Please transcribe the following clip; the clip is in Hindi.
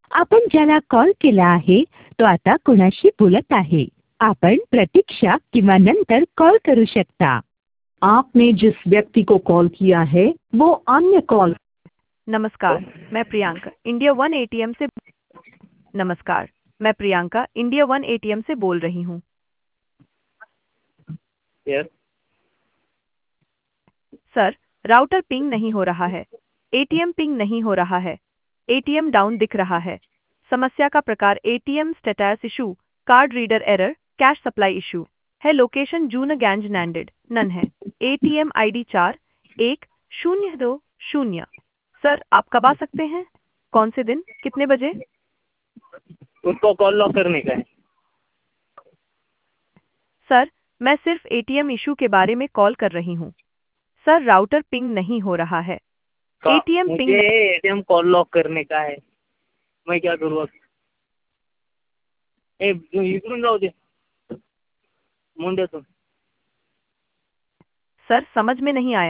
आपण ज्याला कॉल केला आहे तो आता कोणाशी बोलत आहे. आपण प्रतीक्षा किंवा नंतर कॉल करू शकता. आपने जिस व्यक्ति को कॉल किया है वो अन्य कॉल। नमस्कार, मैं प्रियंका इंडिया वन एटीएम से नमस्कार, मैं प्रियंका इंडिया वन एटीएम से बोल रही हूँ। यस। सर, राउटर पिंग नहीं हो रहा है, एटीएम पिंग नहीं हो रहा है, एटीएम डाउन दिख रहा है। समस्या का प्रकार ATM status issue, card reader error, cash supply issue है। लोकेशन जून गैंज नैंडेड नन है। ATM ID 411020। सर, आप कब आ सकते हैं? कौन से दिन, कितने बजे? उसको कॉल लॉक करने का है। सर, मैं सिर्फ एटीएम इशू के बारे में कॉल कर रही हूँ। सर, राउटर पिंग नहीं हो रहा है, एटीएम पिंग। मुझे एटीएम कॉल लॉक करने का है, मैं क्या करूँ अब? इकडून जाऊ दे मुंड्यातून। सर, समझ में नहीं आया।